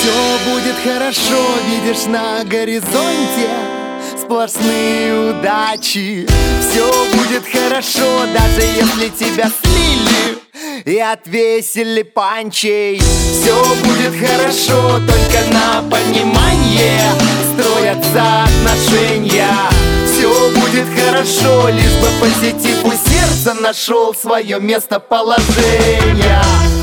Все будет хорошо, видишь на горизонте сплошные удачи. Все будет хорошо, даже если тебя слили и отвесили панчей. Все будет хорошо, только на понимание строятся отношения. Все будет хорошо, лишь бы позитив у сердца нашел свое местоположение.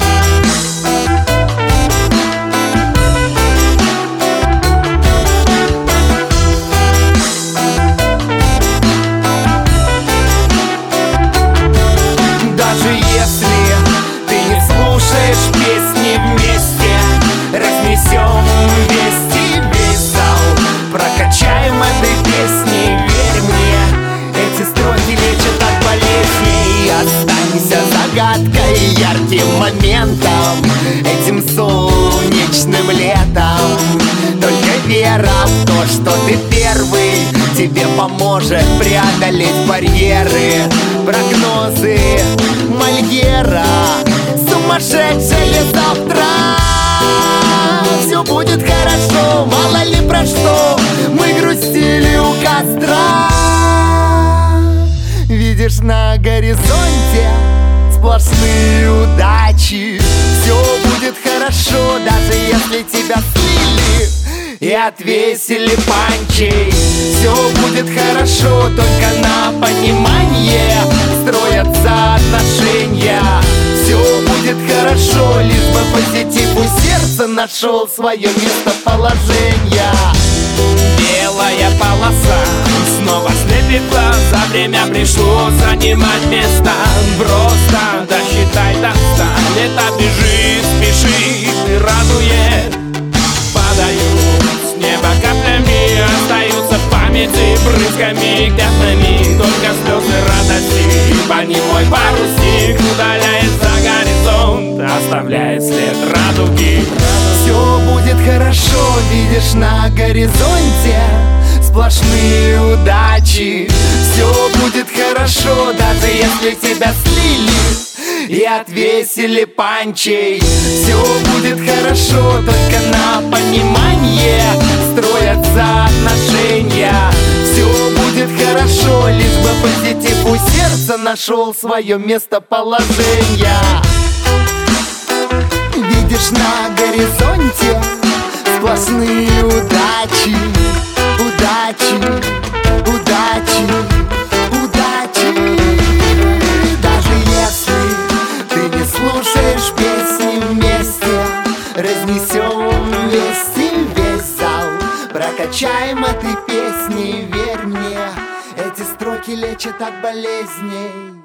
Даже если ты не слушаешь песни вместе, разнесем вести весь зал, прокачаем этой песни, верь мне, эти строки лечат от болезней. Останься загадкой, ярким моментом, этим солнечным летом. Только вера в то, что ты первый, тебе поможет преодолеть барьеры. Прогнозы Мольера, сумасшедшее завтра. Все будет хорошо, мало ли про что мы грустили у костра. Видишь на горизонте сплошные удачи. Все будет хорошо, даже если тебя слили и отвесили панчей. Все будет хорошо, только на понимание строятся отношения. Все будет хорошо, лишь бы позитив у сердца нашел свое местоположение. Белая полоса снова слепит глаза. Время пришло занимать место. Просто досчитай до 100. Лето бежит, спешит и радует. Падают с неба каплями, остаются в памяти брызгами грязными. Только слезы радости, по ним мой парусник удаляет за горизонт, оставляет след радуги. Все будет хорошо, видишь на горизонте сплошные удачи. Все будет хорошо, даже если тебя слили и отвесили панчей. Все будет хорошо, только на понимание строятся отношения. Все будет хорошо, лишь бы позитив у сердца нашел свое местоположение. Видишь на горизонте сплошные удачи. Удачи, удачи, удачи. Даже если ты не слушаешь песни вместе, разнесем весь зал, прокачаем этой песни, верь мне, эти строки лечат от болезней.